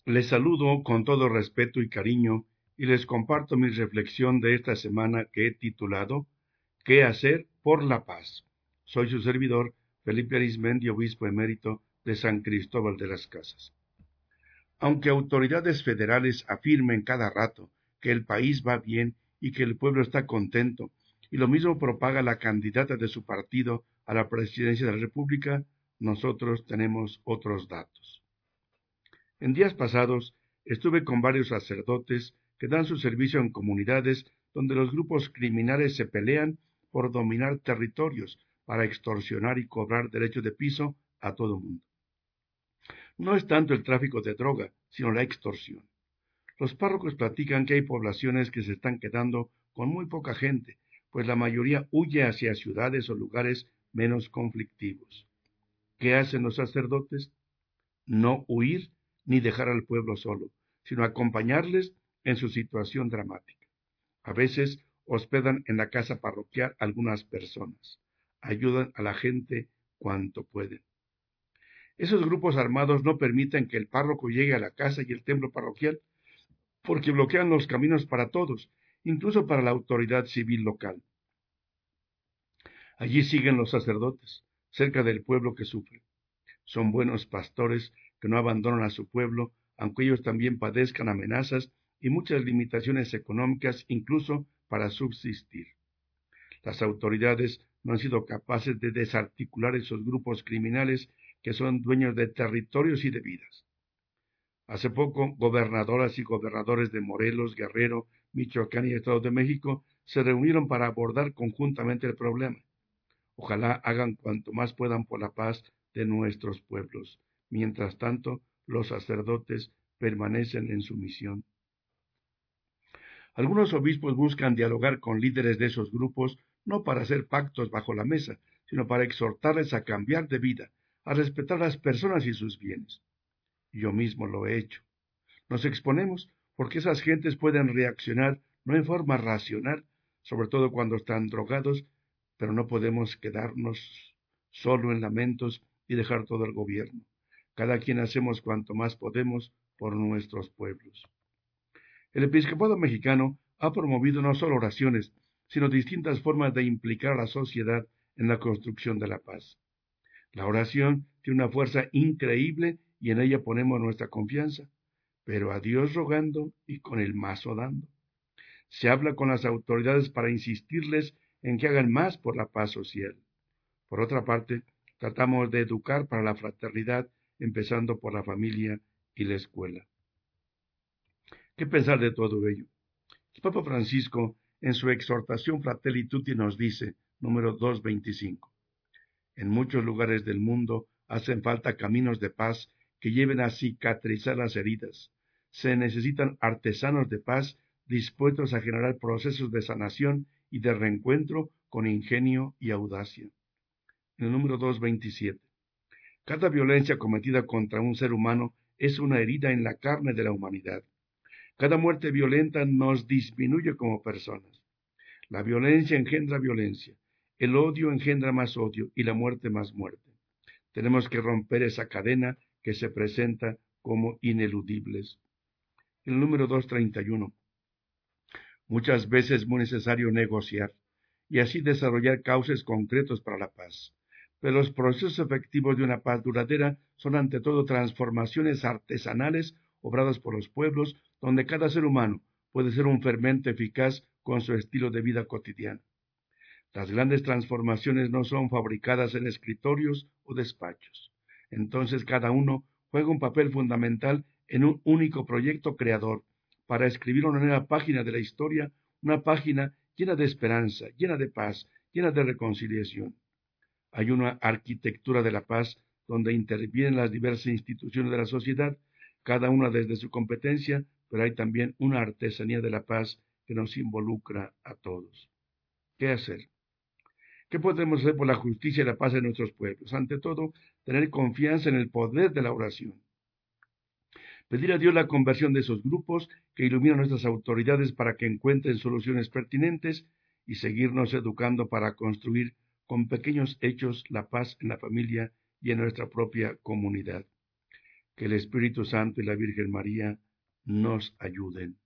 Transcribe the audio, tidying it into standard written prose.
Les saludo con todo respeto y cariño y les comparto mi reflexión de esta semana que he titulado ¿Qué hacer por la paz? Soy su servidor, Felipe Arizmendi, obispo emérito de San Cristóbal de las Casas. Aunque autoridades federales afirmen cada rato que el país va bien y que el pueblo está contento, y lo mismo propaga la candidata de su partido a la presidencia de la República, nosotros tenemos otros datos. En días pasados estuve con varios sacerdotes que dan su servicio en comunidades donde los grupos criminales se pelean por dominar territorios para extorsionar y cobrar derechos de piso a todo mundo. No es tanto el tráfico de droga, sino la extorsión. Los párrocos platican que hay poblaciones que se están quedando con muy poca gente, pues la mayoría huye hacia ciudades o lugares menos conflictivos. ¿Qué hacen los sacerdotes? No huir ni dejar al pueblo solo, sino acompañarles en su situación dramática. A veces hospedan en la casa parroquial algunas personas, ayudan a la gente cuanto pueden. Esos grupos armados no permiten que el párroco llegue a la casa y el templo parroquial porque bloquean los caminos para todos, incluso para la autoridad civil local. Allí siguen los sacerdotes, cerca del pueblo que sufre. Son buenos pastores que no abandonan a su pueblo, aunque ellos también padezcan amenazas y muchas limitaciones económicas, incluso para subsistir. Las autoridades no han sido capaces de desarticular esos grupos criminales que son dueños de territorios y de vidas. Hace poco, gobernadoras y gobernadores de Morelos, Guerrero, Michoacán y Estado de México se reunieron para abordar conjuntamente el problema. Ojalá hagan cuanto más puedan por la paz de nuestros pueblos. Mientras tanto, los sacerdotes permanecen en su misión. Algunos obispos buscan dialogar con líderes de esos grupos no para hacer pactos bajo la mesa, sino para exhortarles a cambiar de vida, a respetar a las personas y sus bienes. Yo mismo lo he hecho. Nos exponemos porque esas gentes pueden reaccionar no en forma racional, sobre todo cuando están drogados, pero no podemos quedarnos solo en lamentos y dejar todo el gobierno. Cada quien hacemos cuanto más podemos por nuestros pueblos. El episcopado mexicano ha promovido no solo oraciones, sino distintas formas de implicar a la sociedad en la construcción de la paz. La oración tiene una fuerza increíble y en ella ponemos nuestra confianza, pero a Dios rogando y con el mazo dando. Se habla con las autoridades para insistirles en que hagan más por la paz social. Por otra parte, tratamos de educar para la fraternidad, empezando por la familia y la escuela. ¿Qué pensar de todo ello? El Papa Francisco, en su exhortación Fratelli Tutti, nos dice, número 225, en muchos lugares del mundo hacen falta caminos de paz que lleven a cicatrizar las heridas. Se necesitan artesanos de paz dispuestos a generar procesos de sanación y de reencuentro con ingenio y audacia. En el número 227. Cada violencia cometida contra un ser humano es una herida en la carne de la humanidad. Cada muerte violenta nos disminuye como personas. La violencia engendra violencia, el odio engendra más odio y la muerte más muerte. Tenemos que romper esa cadena que se presenta como ineludibles. El número 231. Muchas veces es muy necesario negociar y así desarrollar cauces concretos para la paz. Pero los procesos efectivos de una paz duradera son ante todo transformaciones artesanales obradas por los pueblos, donde cada ser humano puede ser un fermento eficaz con su estilo de vida cotidiano. Las grandes transformaciones no son fabricadas en escritorios o despachos. Entonces cada uno juega un papel fundamental en un único proyecto creador para escribir una nueva página de la historia, una página llena de esperanza, llena de paz, llena de reconciliación. Hay una arquitectura de la paz donde intervienen las diversas instituciones de la sociedad, cada una desde su competencia, pero hay también una artesanía de la paz que nos involucra a todos. ¿Qué hacer? ¿Qué podemos hacer por la justicia y la paz de nuestros pueblos? Ante todo, tener confianza en el poder de la oración. Pedir a Dios la conversión de esos grupos que iluminan nuestras autoridades para que encuentren soluciones pertinentes y seguirnos educando para construir con pequeños hechos la paz en la familia y en nuestra propia comunidad. Que el Espíritu Santo y la Virgen María nos ayuden.